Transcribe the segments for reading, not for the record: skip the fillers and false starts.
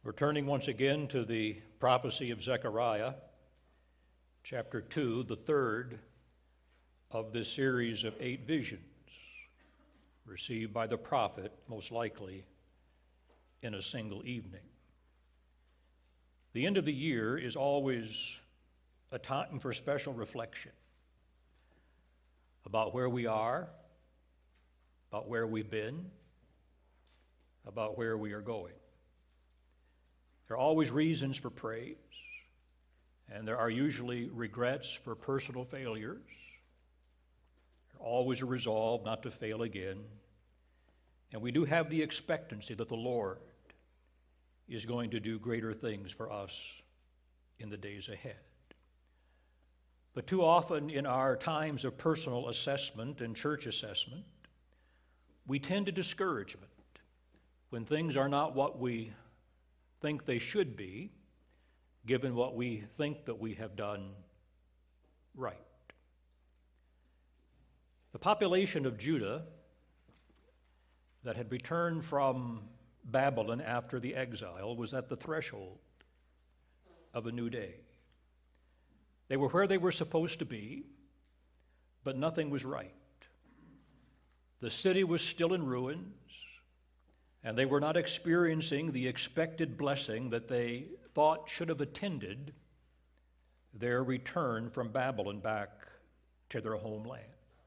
We're turning once again to the prophecy of Zechariah, chapter 2, the third of this series of 8 visions received by the prophet, most likely in a single evening. The end of the year is always a time for special reflection about where we are, about where we've been, about where we are going. There are always reasons for praise, and there are usually regrets for personal failures. There's always a resolve not to fail again. And we do have the expectancy that the Lord is going to do greater things for us in the days ahead. But too often in our times of personal assessment and church assessment, we tend to discouragement when things are not what we think they should be, given what we think that we have done right. The population of Judah that had returned from Babylon after the exile was at the threshold of a new day. They were where they were supposed to be, but nothing was right. The city was still in ruins, and they were not experiencing the expected blessing that they thought should have attended their return from Babylon back to their homeland.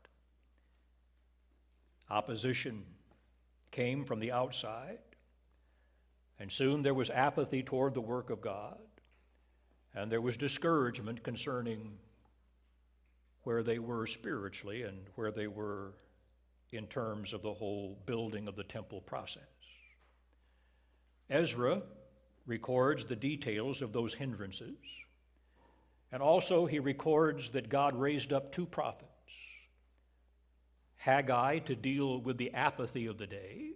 Opposition came from the outside, and soon there was apathy toward the work of God, and there was discouragement concerning where they were spiritually and where they were in terms of the whole building of the temple process. Ezra records the details of those hindrances, and also he records that God raised up 2 prophets, Haggai to deal with the apathy of the day,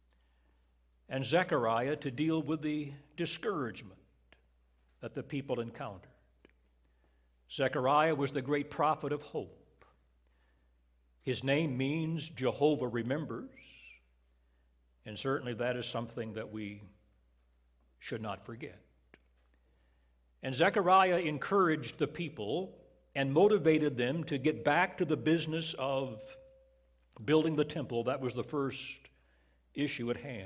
and Zechariah to deal with the discouragement that the people encountered. Zechariah was the great prophet of hope. His name means Jehovah remembers, and certainly that is something that we should not forget. And Zechariah encouraged the people and motivated them to get back to the business of building the temple. That was the first issue at hand.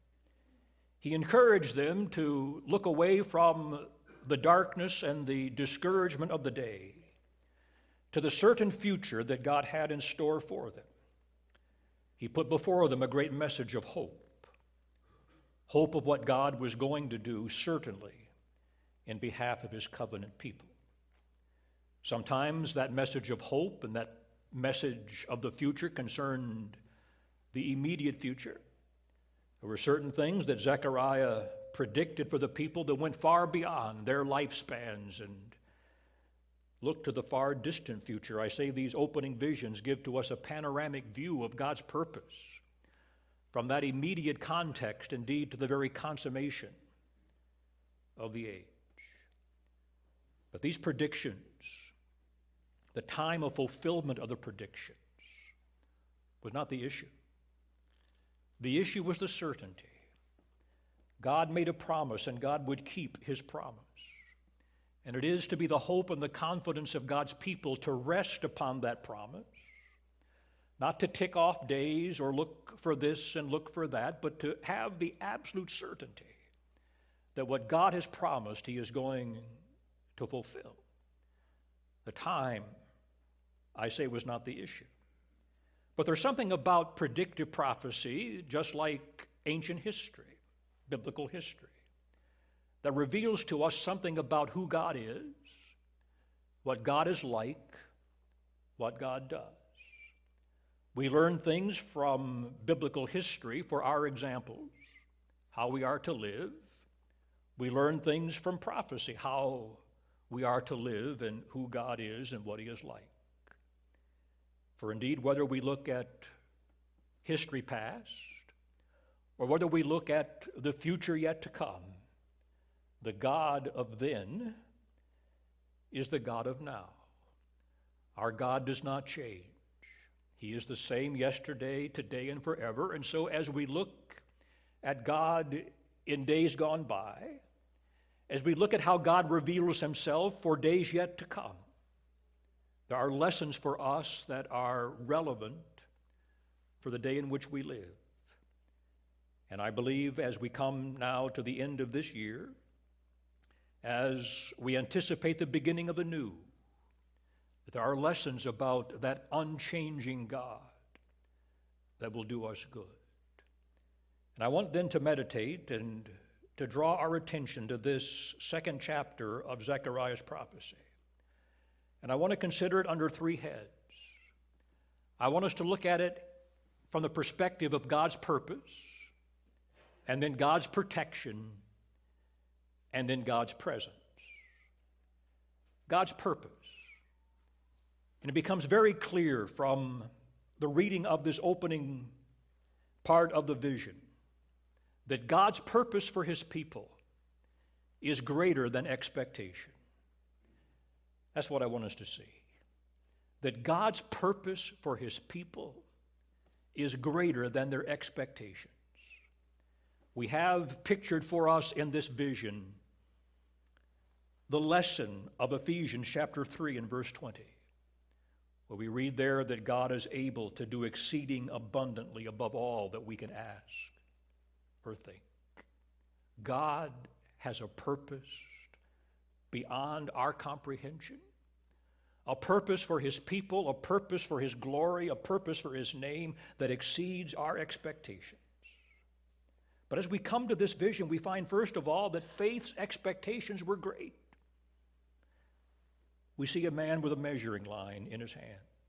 He encouraged them to look away from the darkness and the discouragement of the day to the certain future that God had in store for them. He put before them a great message of hope. Hope of what God was going to do, certainly, in behalf of His covenant people. Sometimes that message of hope and that message of the future concerned the immediate future. There were certain things that Zechariah predicted for the people that went far beyond their lifespans and looked to the far distant future. I say these opening visions give to us a panoramic view of God's purpose from that immediate context, indeed, to the very consummation of the age. But these predictions, the time of fulfillment of the predictions, was not the issue. The issue was the certainty. God made a promise, and God would keep His promise. And it is to be the hope and the confidence of God's people to rest upon that promise, not to tick off days or look for this and look for that, but to have the absolute certainty that what God has promised He is going to fulfill. The time, I say, was not the issue. But there's something about predictive prophecy, just like ancient history, biblical history, that reveals to us something about who God is, what God is like, what God does. We learn things from biblical history for our examples, how we are to live. We learn things from prophecy, how we are to live and who God is and what He is like. For indeed, whether we look at history past or whether we look at the future yet to come, the God of then is the God of now. Our God does not change. He is the same yesterday, today, and forever. And so as we look at God in days gone by, as we look at how God reveals himself for days yet to come. There are lessons for us that are relevant for the day in which we live. And I believe as we come now to the end of this year, as we anticipate the beginning of the new, that there are lessons about that unchanging God that will do us good. And I want then to meditate and to draw our attention to this second chapter of Zechariah's prophecy. And I want to consider it under three heads. I want us to look at it from the perspective of God's purpose, and then God's protection, and then God's presence. God's purpose. And it becomes very clear from the reading of this opening part of the vision that God's purpose for his people is greater than expectation. That's what I want us to see. That God's purpose for his people is greater than their expectations. We have pictured for us in this vision the lesson of Ephesians chapter 3 and verse 20, where we read there that God is able to do exceeding abundantly above all that we can ask or think. God has a purpose beyond our comprehension, a purpose for his people, a purpose for his glory, a purpose for his name that exceeds our expectations. But as we come to this vision, we find first of all that faith's expectations were great. We see a man with a measuring line in his hand.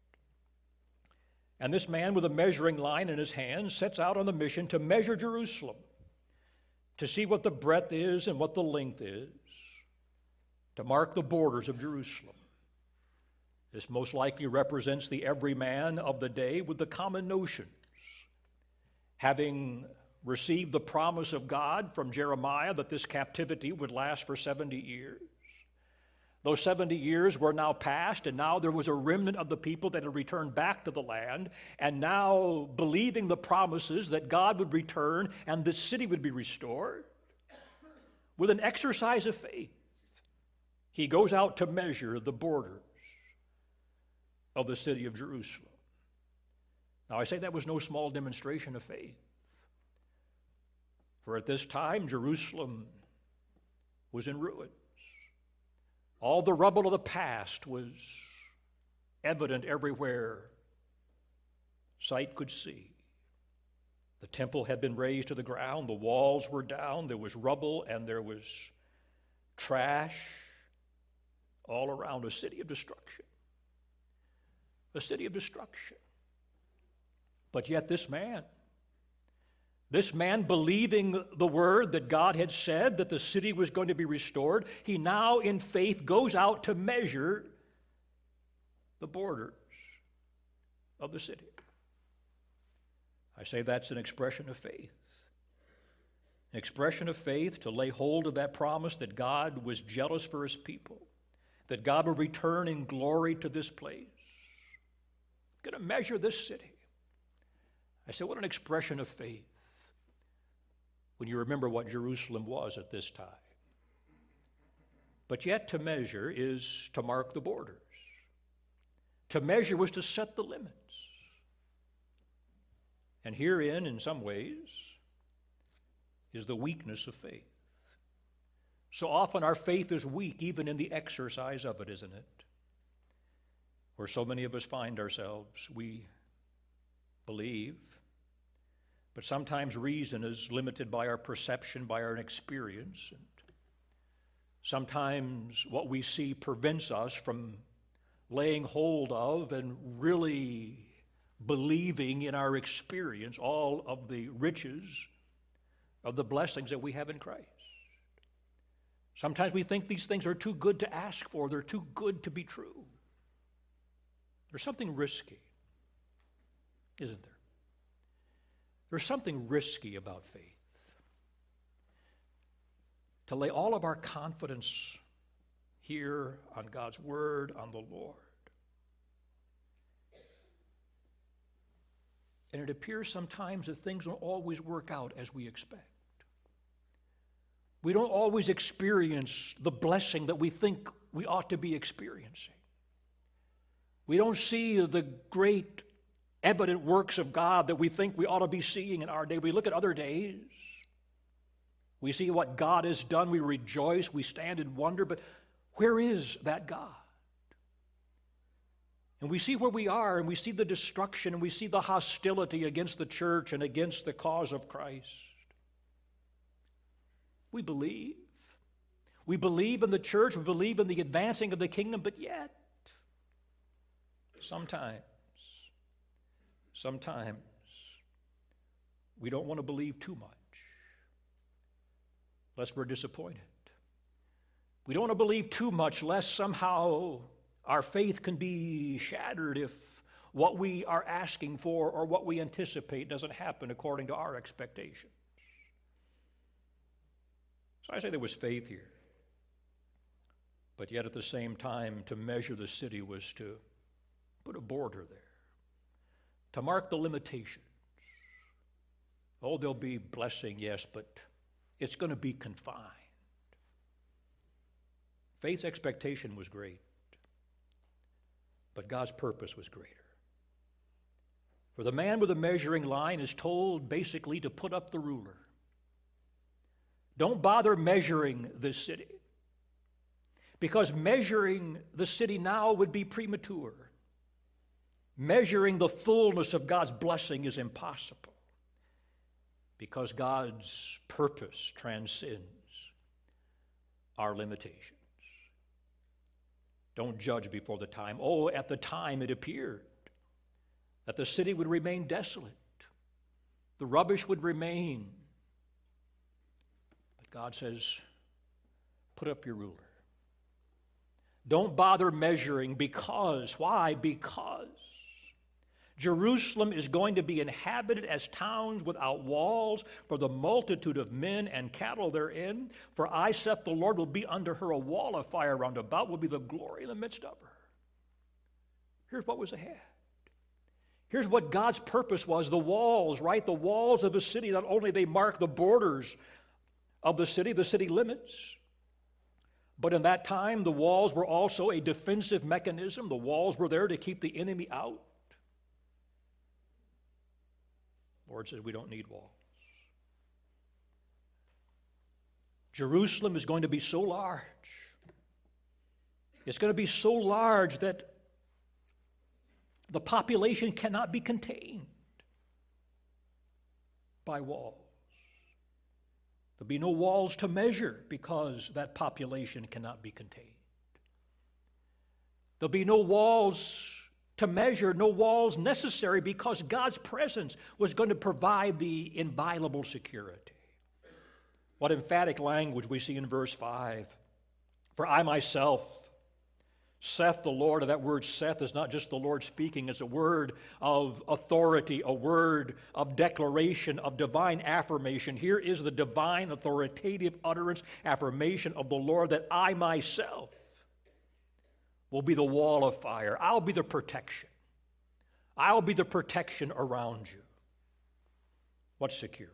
And this man with a measuring line in his hand sets out on the mission to measure Jerusalem, to see what the breadth is and what the length is, to mark the borders of Jerusalem. This most likely represents the everyman of the day with the common notions. Having received the promise of God from Jeremiah that this captivity would last for 70 years, those 70 years were now past, and now there was a remnant of the people that had returned back to the land, and now believing the promises that God would return and the city would be restored, with an exercise of faith, he goes out to measure the borders of the city of Jerusalem. Now, I say that was no small demonstration of faith. For at this time, Jerusalem was in ruins. All the rubble of the past was evident everywhere sight could see. The temple had been razed to the ground, the walls were down, there was rubble and there was trash all around, a city of destruction. A city of destruction. But yet this man believing the word that God had said that the city was going to be restored, he now in faith goes out to measure the borders of the city. I say that's an expression of faith. An expression of faith to lay hold of that promise that God was jealous for his people, that God would return in glory to this place. I'm going to measure this city. I say, what an expression of faith when you remember what Jerusalem was at this time. But yet to measure is to mark the borders. To measure was to set the limits. And herein, in some ways, is the weakness of faith. So often our faith is weak even in the exercise of it, isn't it? Where so many of us find ourselves, we believe, but sometimes reason is limited by our perception, by our experience. And sometimes what we see prevents us from laying hold of and really believing in our experience all of the riches of the blessings that we have in Christ. Sometimes we think these things are too good to ask for. They're too good to be true. There's something risky, isn't there? There's something risky about faith. To lay all of our confidence here on God's Word, on the Lord. And it appears sometimes that things don't always work out as we expect. We don't always experience the blessing that we think we ought to be experiencing. We don't see the great evident works of God that we think we ought to be seeing in our day. We look at other days. We see what God has done. We rejoice. We stand in wonder. But where is that God? And we see where we are, and we see the destruction, and we see the hostility against the church and against the cause of Christ. We believe. We believe in the church. We believe in the advancing of the kingdom, but yet, sometimes, we don't want to believe too much, lest we're disappointed. We don't want to believe too much, lest somehow our faith can be shattered if what we are asking for or what we anticipate doesn't happen according to our expectations. So I say there was faith here. But yet at the same time, to measure the city was to put a border there, to mark the limitations. Oh, there'll be blessing, yes, but it's going to be confined. Faith's expectation was great, but God's purpose was greater. For the man with the measuring line is told basically to put up the ruler. Don't bother measuring this city, because measuring the city now would be premature. Measuring the fullness of God's blessing is impossible, because God's purpose transcends our limitations. Don't judge before the time. Oh, at the time it appeared that the city would remain desolate. The rubbish would remain. But God says, put up your ruler. Don't bother measuring because, why? Because Jerusalem is going to be inhabited as towns without walls for the multitude of men and cattle therein. For I, saith the Lord, will be unto her a wall of fire round about, will be the glory in the midst of her. Here's what was ahead. Here's what God's purpose was. The walls, right? The walls of the city, not only they mark the borders of the city limits, but in that time the walls were also a defensive mechanism. The walls were there to keep the enemy out. The Lord says we don't need walls. Jerusalem is going to be so large. It's going to be so large that the population cannot be contained by walls. There'll be no walls to measure because that population cannot be contained. There'll be no walls to measure, no walls necessary because God's presence was going to provide the inviolable security. What emphatic language we see in verse 5. For I myself, saith the Lord, and that word saith is not just the Lord speaking, it's a word of authority, a word of declaration, of divine affirmation. Here is the divine authoritative utterance, affirmation of the Lord, that I myself will be the wall of fire. I'll be the protection. I'll be the protection around you. What security?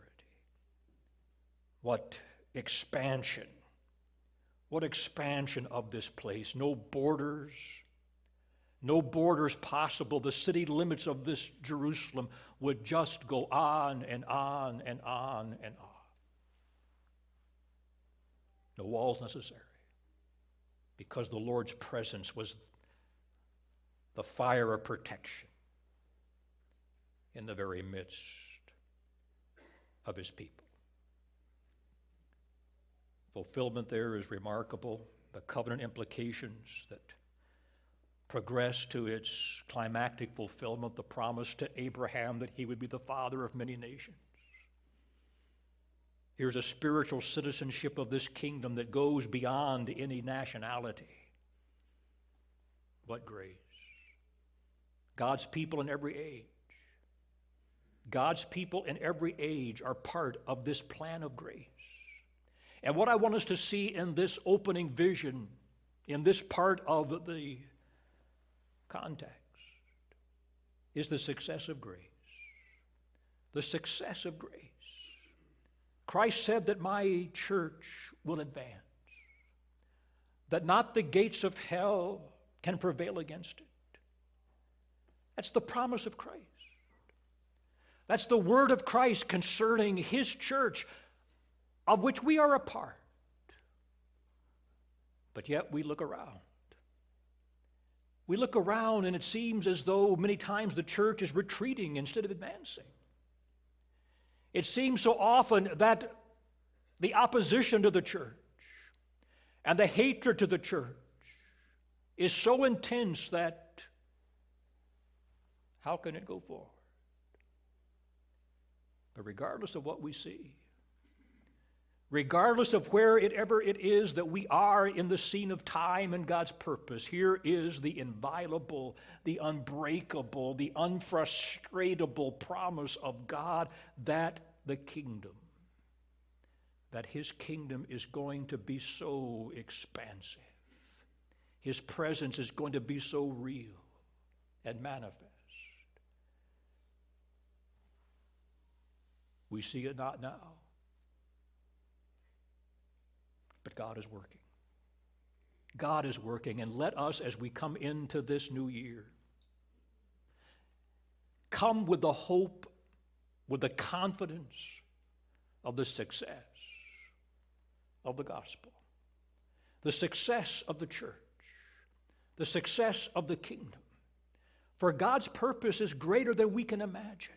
What expansion? What expansion of this place. No borders possible. The city limits of this Jerusalem would just go on and on and on and on. No walls necessary, because the Lord's presence was the fire of protection in the very midst of His people. Fulfillment there is remarkable. The covenant implications that progress to its climactic fulfillment, the promise to Abraham that he would be the father of many nations. Here's a spiritual citizenship of this kingdom that goes beyond any nationality. What grace. God's people in every age. God's people in every age are part of this plan of grace. And what I want us to see in this opening vision, in this part of the context, is the success of grace. The success of grace. Christ said that my church will advance, that not the gates of hell can prevail against it. That's the promise of Christ. That's the word of Christ concerning His church, of which we are a part. But yet we look around. We look around and it seems as though many times the church is retreating instead of advancing. It seems so often that the opposition to the church and the hatred to the church is so intense that how can it go forward? But regardless of what we see, regardless of wherever it is that we are in the scene of time and God's purpose, here is the inviolable, the unbreakable, the unfrustratable promise of God that the kingdom, that His kingdom is going to be so expansive. His presence is going to be so real and manifest. We see it not now, but God is working. God is working, and let us, as we come into this new year, come with the hope, with the confidence of the success of the gospel, the success of the church, the success of the kingdom. For God's purpose is greater than we can imagine.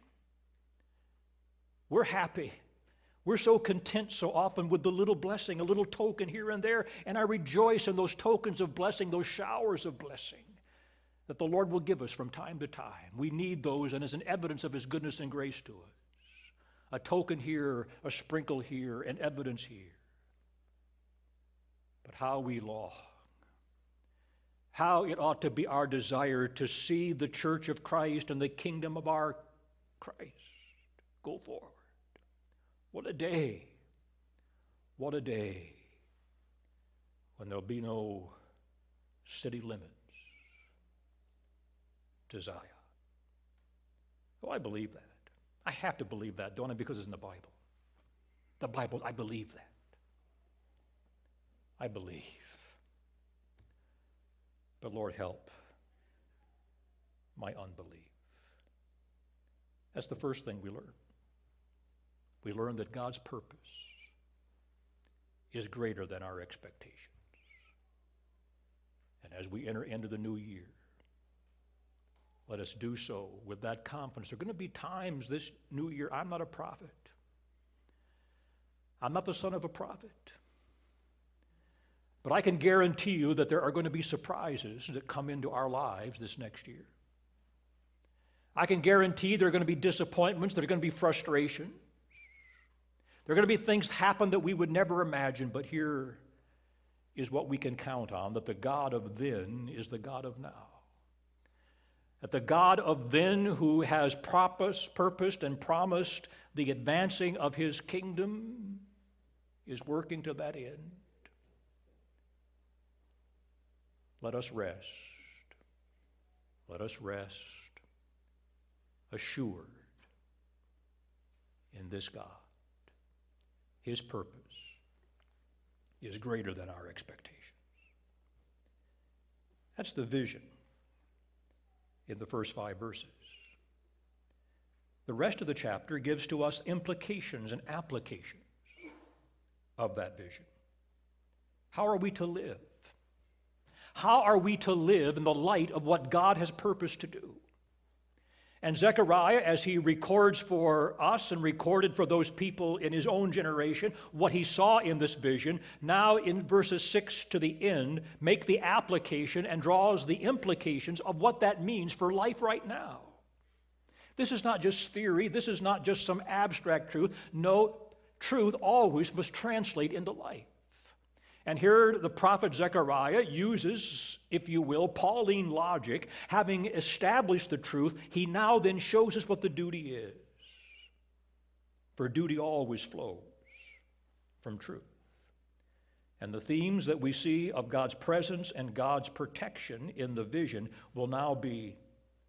We're happy. We're so content so often with the little blessing, a little token here and there, and I rejoice in those tokens of blessing, those showers of blessing that the Lord will give us from time to time. We need those, and as an evidence of His goodness and grace to us. A token here, a sprinkle here, and evidence here. But how we long, how it ought to be our desire to see the church of Christ and the kingdom of our Christ go forward. What a day when there'll be no city limits to Zion. Oh, I believe that. I have to believe that, don't I? Because it's in the Bible. The Bible, I believe that. I believe. But Lord, help my unbelief. That's the first thing we learn. We learn that God's purpose is greater than our expectations. And as we enter into the new year, let us do so with that confidence. There are going to be times this new year, I'm not a prophet. I'm not the son of a prophet. But I can guarantee you that there are going to be surprises that come into our lives this next year. I can guarantee there are going to be disappointments, there are going to be frustrations. There are going to be things happen that we would never imagine, but here is what we can count on, that the God of then is the God of now. That the God of then, who has purposed and promised the advancing of His kingdom, is working to that end. Let us rest. Let us rest assured in this God. His purpose is greater than our expectations. That's the vision in the first 5 verses. The rest of the chapter gives to us implications and applications of that vision. How are we to live? How are we to live in the light of what God has purposed to do? And Zechariah, as he records for us and recorded for those people in his own generation what he saw in this vision, now in verses 6 to the end, make the application and draws the implications of what that means for life right now. This is not just theory. This is not just some abstract truth. No, truth always must translate into life. And here the prophet Zechariah uses, if you will, Pauline logic. Having established the truth, he now then shows us what the duty is. For duty always flows from truth. And the themes that we see of God's presence and God's protection in the vision will now be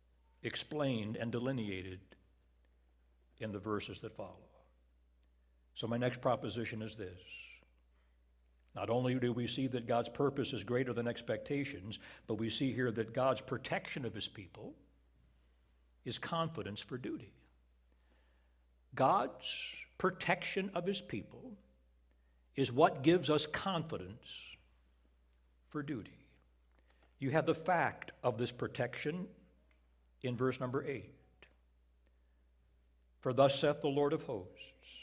explained and delineated in the verses that follow. So my next proposition is this. Not only do we see that God's purpose is greater than expectations, but we see here that God's protection of his people is confidence for duty. God's protection of his people is what gives us confidence for duty. You have the fact of this protection in verse number 8. For thus saith the Lord of hosts,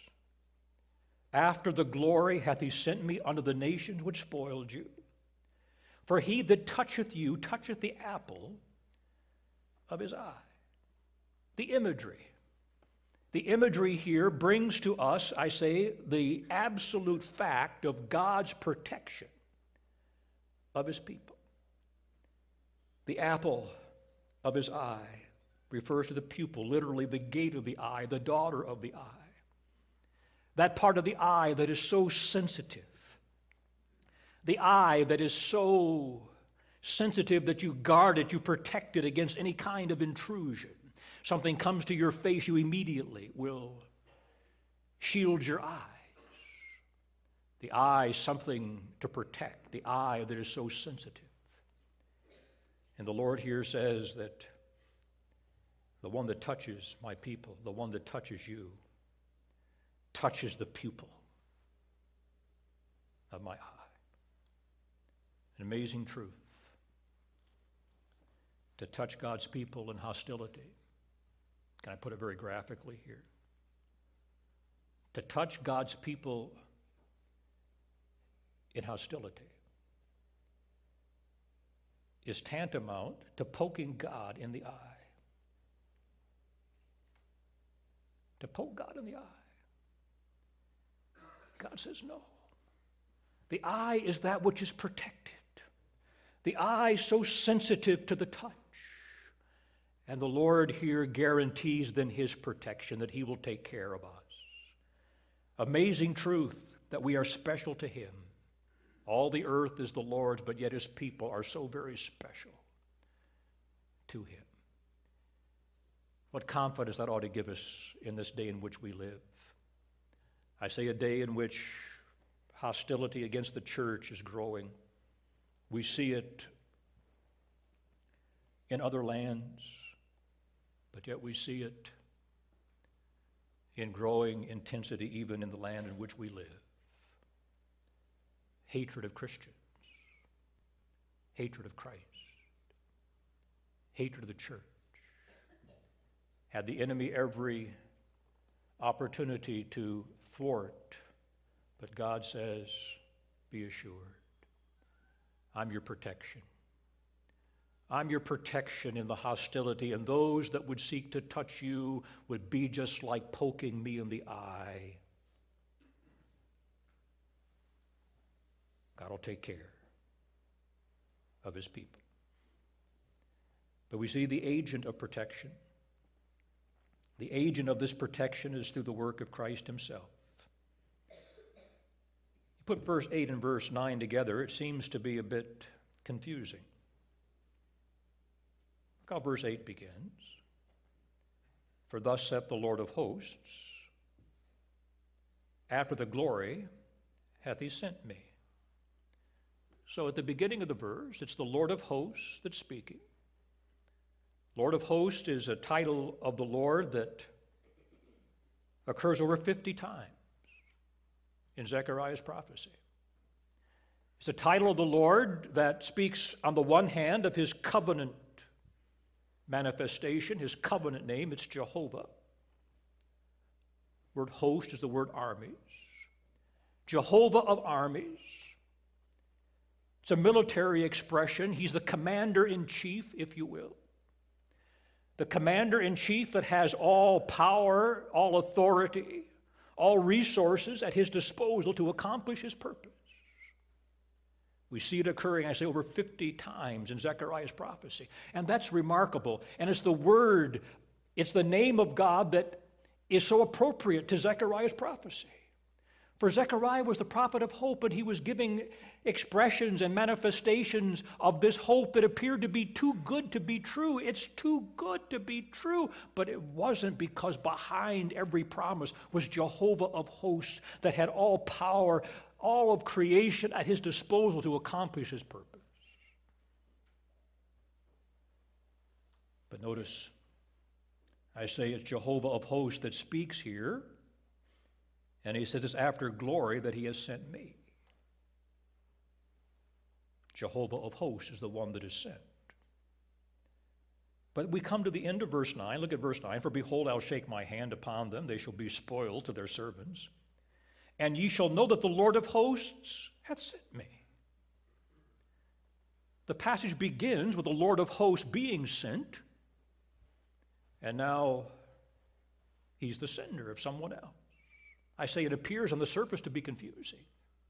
after the glory hath he sent me unto the nations which spoiled you. For he that toucheth you toucheth the apple of his eye. The imagery. The imagery here brings to us, I say, the absolute fact of God's protection of his people. The apple of his eye refers to the pupil, literally the gate of the eye, the daughter of the eye. That part of the eye that is so sensitive. The eye that is so sensitive that you guard it, you protect it against any kind of intrusion. Something comes to your face, you immediately will shield your eyes. The eye, something to protect. The eye that is so sensitive. And the Lord here says that the one that touches my people, the one that touches you, touches the pupil of my eye. An amazing truth. To touch God's people in hostility. Can I put it very graphically here? To touch God's people in hostility is tantamount to poking God in the eye. To poke God in the eye. God says no. The eye is that which is protected. The eye so sensitive to the touch. And the Lord here guarantees then his protection, that he will take care of us. Amazing truth that we are special to him. All the earth is the Lord's, but yet his people are so very special to him. What confidence that ought to give us in this day in which we live. I say a day in which hostility against the church is growing. We see it in other lands, but yet we see it in growing intensity even in the land in which we live. Hatred of Christians, hatred of Christ, hatred of the church. Had the enemy every opportunity to thwart, but God says, be assured, I'm your protection. I'm your protection in the hostility, and those that would seek to touch you would be just like poking me in the eye. God will take care of his people. But we see the agent of protection. The agent of this protection is through the work of Christ himself. You put verse 8 and verse 9 together, it seems to be a bit confusing. Look how verse 8 begins. For thus saith the Lord of hosts, after the glory hath he sent me. So at the beginning of the verse, it's the Lord of hosts that's speaking. Lord of hosts is a title of the Lord that occurs over 50 times in Zechariah's prophecy. It's a title of the Lord that speaks on the one hand of his covenant manifestation, his covenant name, it's Jehovah. The word host is the word armies. Jehovah of armies. It's a military expression. He's the commander-in-chief, if you will. The commander-in-chief that has all power, all authority, all resources at his disposal to accomplish his purpose. We see it occurring, I say, over 50 times in Zechariah's prophecy. And that's remarkable. And it's the word, it's the name of God that is so appropriate to Zechariah's prophecy. For Zechariah was the prophet of hope, and he was giving expressions and manifestations of this hope that appeared to be too good to be true. It's too good to be true, but it wasn't, because behind every promise was Jehovah of hosts that had all power, all of creation at his disposal to accomplish his purpose. But notice, I say it's Jehovah of hosts that speaks here. And he says it's after glory that he has sent me. Jehovah of hosts is the one that is sent. But we come to the end of verse 9. Look at verse 9. For behold, I'll shake my hand upon them. They shall be spoiled to their servants. And ye shall know that the Lord of hosts hath sent me. The passage begins with the Lord of hosts being sent. And now he's the sender of someone else. I say it appears on the surface to be confusing.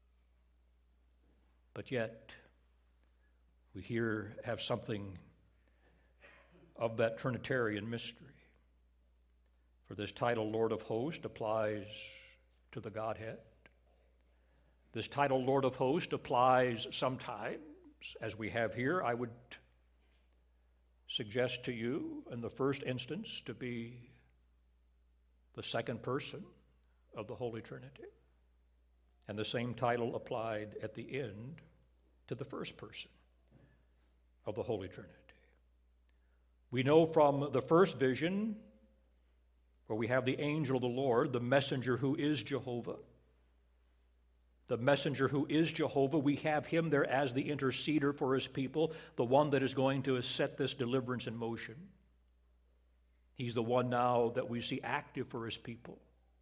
But yet, we here have something of that Trinitarian mystery. For this title, Lord of Hosts, applies to the Godhead. This title, Lord of Hosts, applies sometimes, as we have here, I would suggest to you, in the first instance, to be the second person of the Holy Trinity. And the same title applied at the end to the first person of the Holy Trinity. We know from the first vision, where we have the angel of the Lord, the messenger who is Jehovah. The messenger who is Jehovah, we have him there as the interceder for his people, the one that is going to set this deliverance in motion. He's the one now that we see active for his people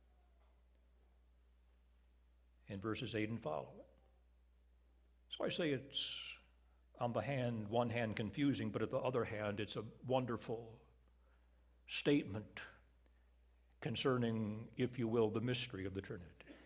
in verses 8 and following. So I say it's on the one hand confusing, but at the other hand it's a wonderful statement concerning, if you will, the mystery of the Trinity.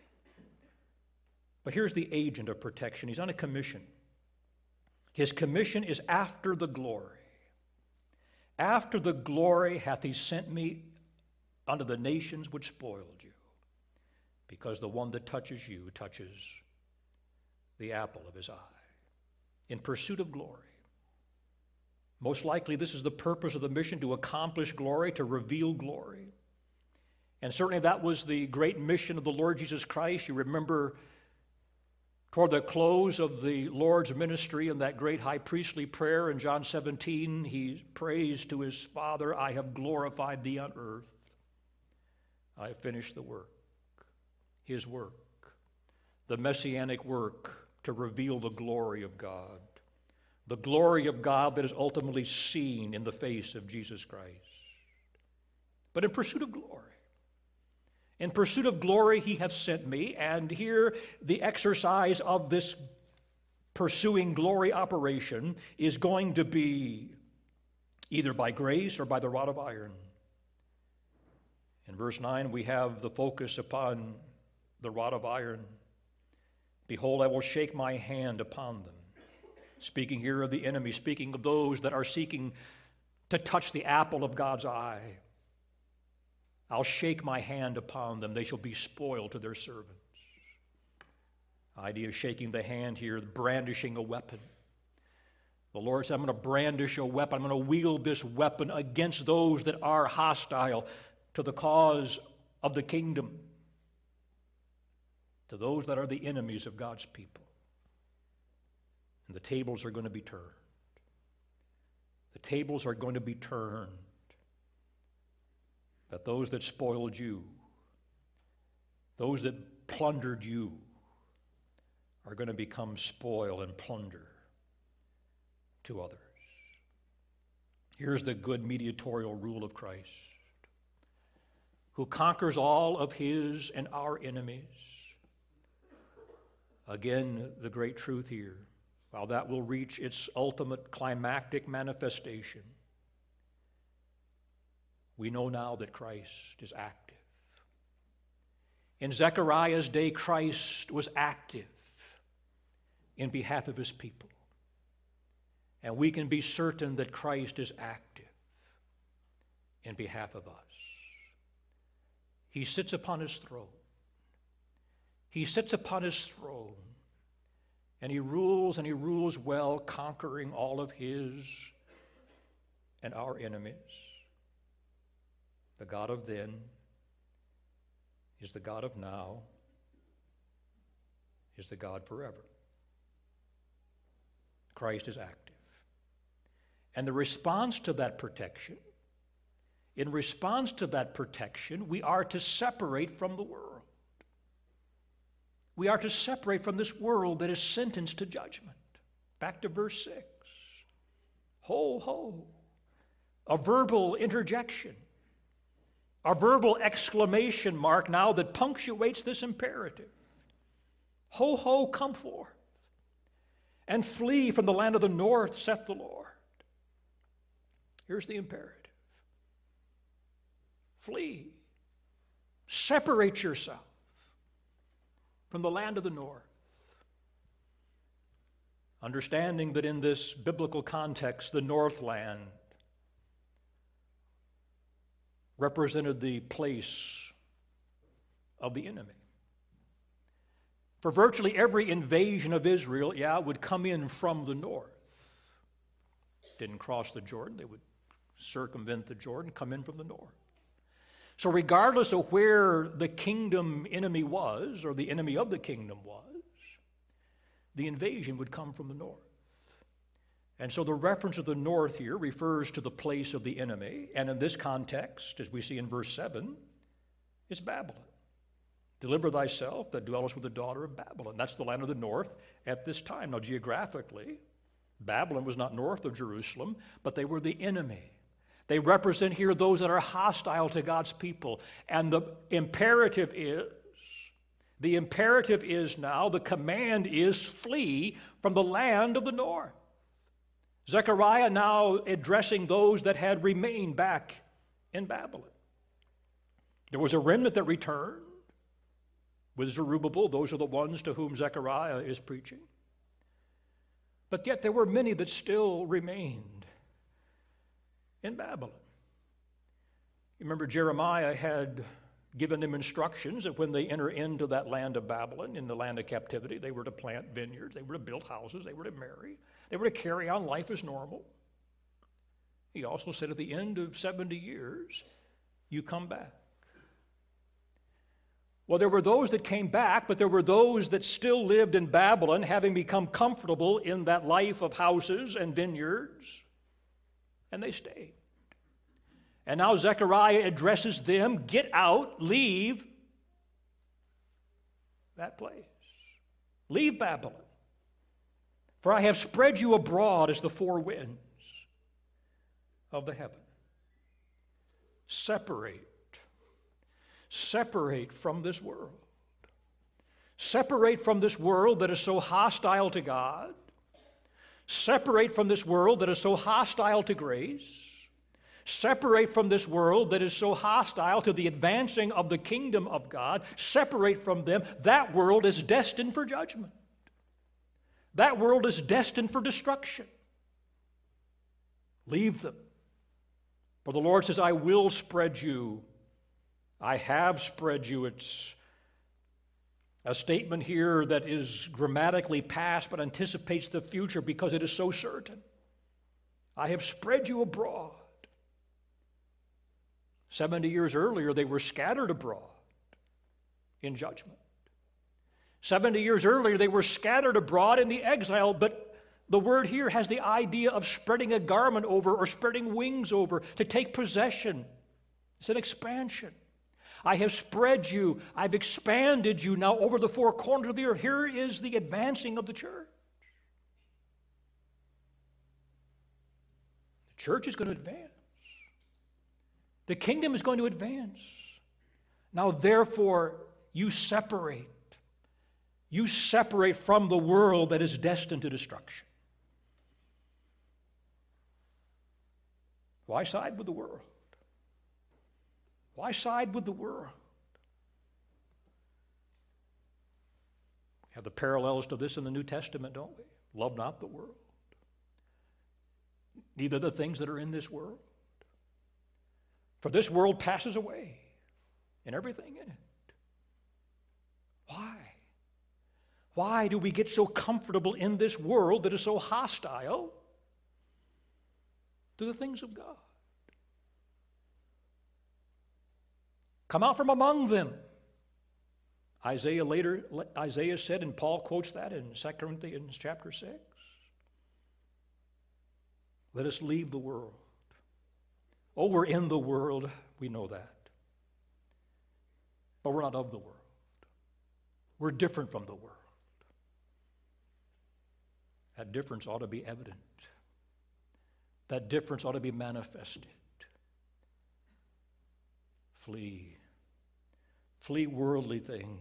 But here's the agent of protection. He's on a commission. His commission is after the glory. After the glory hath he sent me unto the nations which spoiled you, because the one that touches you touches the apple of his eye. In pursuit of glory. Most likely this is the purpose of the mission, to accomplish glory, to reveal glory. And certainly that was the great mission of the Lord Jesus Christ. You remember toward the close of the Lord's ministry in that great high priestly prayer in John 17, he prays to his Father, I have glorified thee on earth. I have finished the work, his work, the messianic work to reveal the glory of God. The glory of God that is ultimately seen in the face of Jesus Christ. But in pursuit of glory. In pursuit of glory he hath sent me, and here the exercise of this pursuing glory operation is going to be either by grace or by the rod of iron. In verse 9 we have the focus upon the rod of iron. Behold, I will shake my hand upon them. Speaking here of the enemy, speaking of those that are seeking to touch the apple of God's eye. I'll shake my hand upon them. They shall be spoiled to their servants. The idea of shaking the hand here, brandishing a weapon. The Lord said, I'm going to brandish a weapon. I'm going to wield this weapon against those that are hostile to the cause of the kingdom, to those that are the enemies of God's people. And the tables are going to be turned. The tables are going to be turned. That those that spoiled you, those that plundered you, are going to become spoil and plunder to others. Here's the good mediatorial rule of Christ, who conquers all of his and our enemies. Again, the great truth here, while that will reach its ultimate climactic manifestation, we know now that Christ is active. In Zechariah's day, Christ was active in behalf of his people. And we can be certain that Christ is active in behalf of us. He sits upon his throne. He sits upon his throne, and he rules well, conquering all of his and our enemies. The God of then is the God of now, is the God forever. Christ is active. And the response to that protection, in response to that protection, we are to separate from the world. We are to separate from this world that is sentenced to judgment. Back to verse 6. Ho, ho. A verbal interjection. A verbal exclamation mark now that punctuates this imperative. Ho, ho, come forth, and flee from the land of the north, saith the Lord. Here's the imperative. Flee. Separate yourself from the land of the north. Understanding that in this biblical context, the Northland represented the place of the enemy. For virtually every invasion of Israel, would come in from the north. Didn't cross the Jordan, they would circumvent the Jordan, come in from the north. So regardless of where the kingdom enemy was, or the enemy of the kingdom was, the invasion would come from the north. And so the reference of the north here refers to the place of the enemy, and in this context, as we see in verse 7, it's Babylon. Deliver thyself that dwellest with the daughter of Babylon. That's the land of the north at this time. Now geographically, Babylon was not north of Jerusalem, but they were the enemy. They represent here those that are hostile to God's people. And the imperative is now, the command is flee from the land of the north. Zechariah now addressing those that had remained back in Babylon. There was a remnant that returned with Zerubbabel. Those are the ones to whom Zechariah is preaching. But yet there were many that still remained in Babylon. You remember Jeremiah had given them instructions that when they enter into that land of Babylon, in the land of captivity, they were to plant vineyards, they were to build houses, they were to marry, they were to carry on life as normal. He also said at the end of 70 years, you come back. Well, there were those that came back, but there were those that still lived in Babylon, having become comfortable in that life of houses and vineyards, and they stayed. And now Zechariah addresses them, get out, leave that place. Leave Babylon. For I have spread you abroad as the four winds of the heaven. Separate. Separate from this world. Separate from this world that is so hostile to God. Separate from this world that is so hostile to grace. Separate from this world that is so hostile to the advancing of the kingdom of God. Separate from them. That world is destined for judgment. That world is destined for destruction. Leave them. For the Lord says, I will spread you. I have spread you. It's a statement here that is grammatically past but anticipates the future because it is so certain. I have spread you abroad. 70 years earlier, they were scattered abroad in judgment. 70 years earlier, they were scattered abroad in the exile, but the word here has the idea of spreading a garment over or spreading wings over to take possession. It's an expansion. I have spread you. I've expanded you now over the four corners of the earth. Here is the advancing of the church. The church is going to advance. The kingdom is going to advance. Now, therefore, you separate. You separate from the world that is destined to destruction. Why side with the world? Why side with the world? We have the parallels to this in the New Testament, don't we? Love not the world. Neither the things that are in this world. For this world passes away, and everything in it. Why? Why do we get so comfortable in this world that is so hostile to the things of God? Come out from among them. Isaiah said, and Paul quotes that in 2 Corinthians chapter 6. Let us leave the world. Oh, we're in the world. We know that. But we're not of the world. We're different from the world. That difference ought to be evident. That difference ought to be manifested. Flee. Flee worldly things.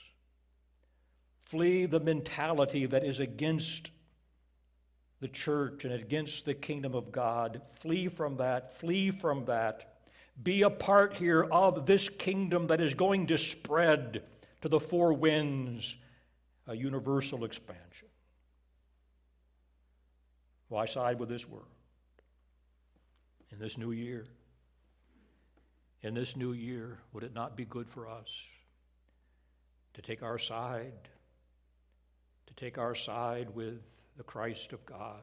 Flee the mentality that is against the church and against the kingdom of God. Flee from that. Flee from that. Be a part here of this kingdom that is going to spread to the four winds, a universal expansion. Why side with this world? In this new year, would it not be good for us to take our side with the Christ of God,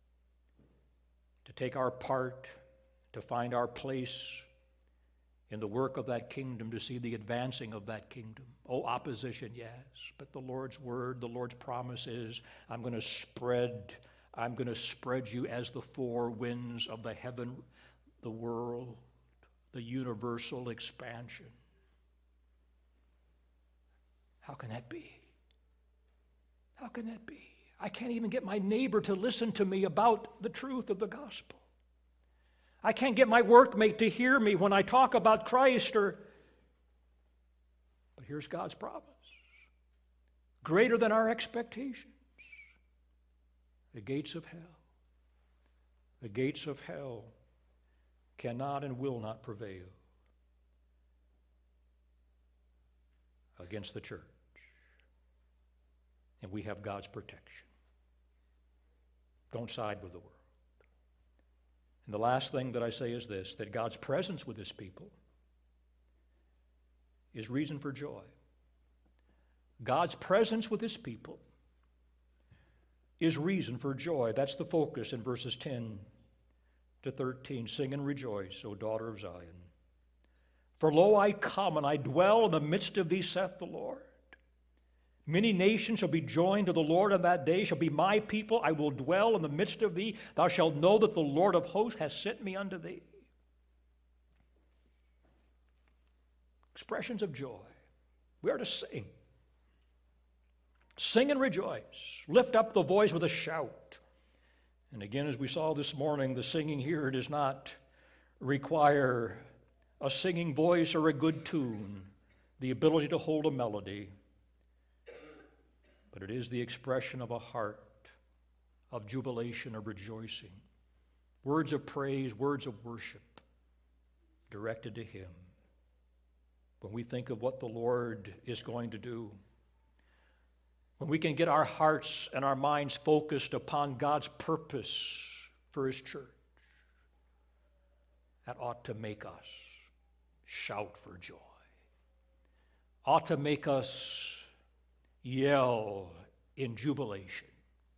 to take our part, to find our place in the work of that kingdom, to see the advancing of that kingdom? Oh, opposition, yes, but the Lord's word, the Lord's promise is, I'm going to spread you as the four winds of the heaven, the world, the universal expansion. How can that be? How can that be? I can't even get my neighbor to listen to me about the truth of the gospel. I can't get my workmate to hear me when I talk about Christ. But here's God's promise. Greater than our expectations. The gates of hell cannot and will not prevail against the church. And we have God's protection. Don't side with the world. And the last thing that I say is this, that God's presence with His people is reason for joy. God's presence with His people is reason for joy. That's the focus in verses 10 to 13. Sing and rejoice, O daughter of Zion. For lo, I come, and I dwell in the midst of thee, saith the Lord. Many nations shall be joined to the Lord on that day, shall be my people. I will dwell in the midst of thee. Thou shalt know that the Lord of hosts hath sent me unto thee. Expressions of joy. We are to sing. Sing and rejoice. Lift up the voice with a shout. And again, as we saw this morning, the singing here does not require a singing voice or a good tune, the ability to hold a melody. But it is the expression of a heart of jubilation, of rejoicing. Words of praise, words of worship directed to Him. When we think of what the Lord is going to do, when we can get our hearts and our minds focused upon God's purpose for His church, that ought to make us shout for joy. Ought to make us yell in jubilation.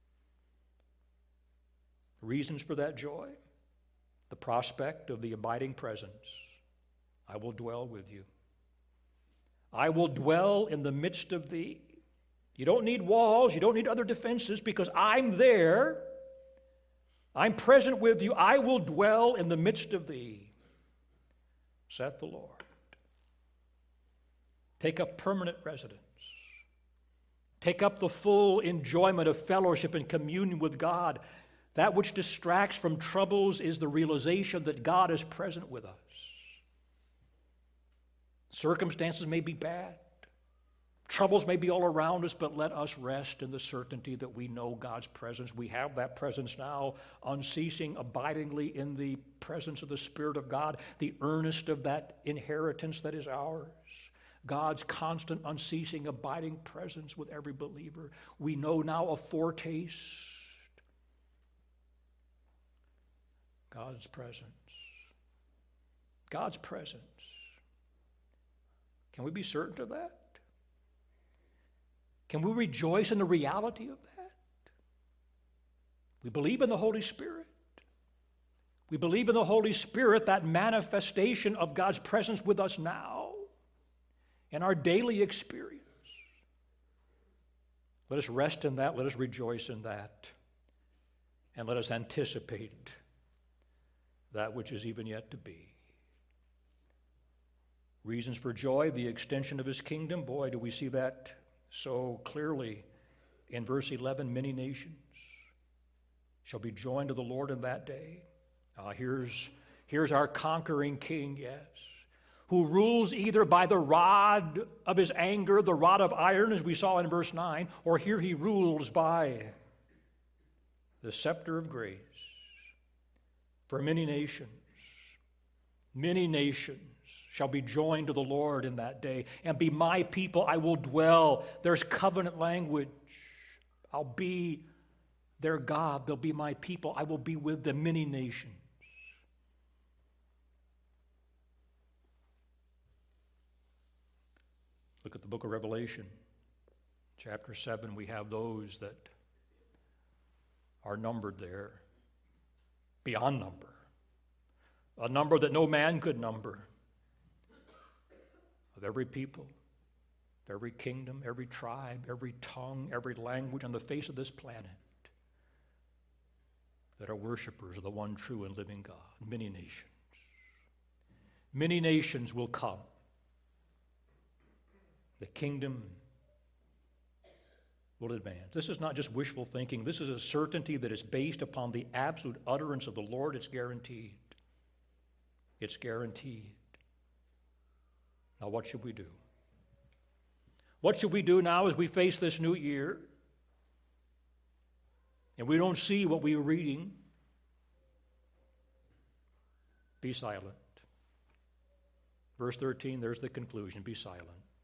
Reasons for that joy? The prospect of the abiding presence. I will dwell with you. I will dwell in the midst of thee. You don't need walls. You don't need other defenses because I'm there. I'm present with you. I will dwell in the midst of thee, saith the Lord. Take up permanent residence. Take up the full enjoyment of fellowship and communion with God. That which distracts from troubles is the realization that God is present with us. Circumstances may be bad. Troubles may be all around us, but let us rest in the certainty that we know God's presence. We have that presence now, unceasing, abidingly in the presence of the Spirit of God, the earnest of that inheritance that is ours. God's constant, unceasing, abiding presence with every believer. We know now a foretaste. God's presence. God's presence. Can we be certain of that? Can we rejoice in the reality of that? We believe in the Holy Spirit. We believe in the Holy Spirit, that manifestation of God's presence with us now in our daily experience. Let us rest in that. Let us rejoice in that. And let us anticipate that which is even yet to be. Reasons for joy, the extension of His kingdom. Boy, do we see that so clearly in verse 11. Many nations shall be joined to the Lord in that day. Here's our conquering King, yes, who rules either by the rod of His anger, the rod of iron, as we saw in verse 9, or here He rules by the scepter of grace. For many nations shall be joined to the Lord in that day, and be my people. I will dwell. There's covenant language. I'll be their God. They'll be my people. I will be with the many nations. Look at the book of Revelation, chapter 7. We have those that are numbered there, beyond number, a number that no man could number, of every people, every kingdom, every tribe, every tongue, every language on the face of this planet, that are worshipers of the one true and living God. Many nations. Many nations will come. The kingdom will advance. This is not just wishful thinking. This is a certainty that is based upon the absolute utterance of the Lord. It's guaranteed. It's guaranteed. Now, what should we do? What should we do now as we face this new year and we don't see what we are reading? Be silent. Verse 13, there's the conclusion. Be silent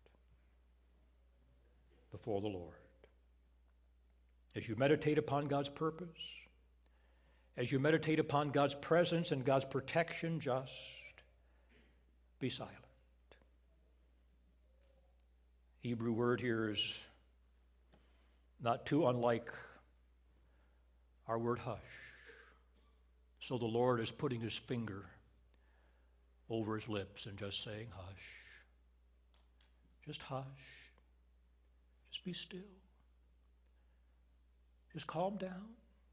before the Lord. As you meditate upon God's purpose, as you meditate upon God's presence and God's protection, just be silent. Hebrew word here is not too unlike our word hush. So the Lord is putting His finger over His lips and just saying, hush. Just hush. Just be still. Just calm down.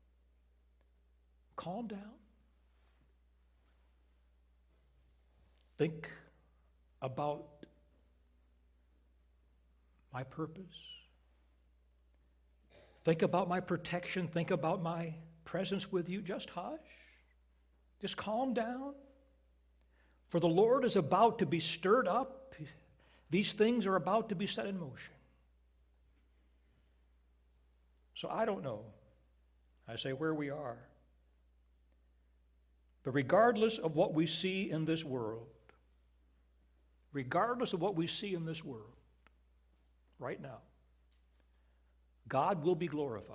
Calm down. Think about my purpose. Think about my protection. Think about my presence with you. Just hush. Just calm down. For the Lord is about to be stirred up. These things are about to be set in motion. So I don't know, I say, where we are. But regardless of what we see in this world, right now, God will be glorified.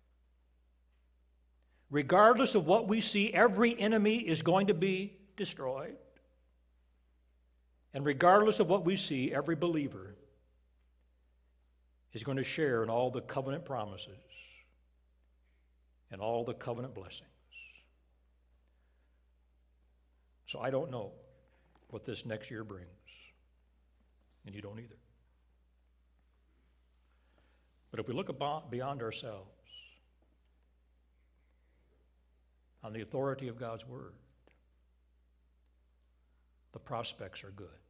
Regardless of what we see, every enemy is going to be destroyed. And regardless of what we see, every believer is going to share in all the covenant promises and all the covenant blessings. So I don't know what this next year brings, and you don't either. But if we look beyond ourselves on the authority of God's Word, the prospects are good.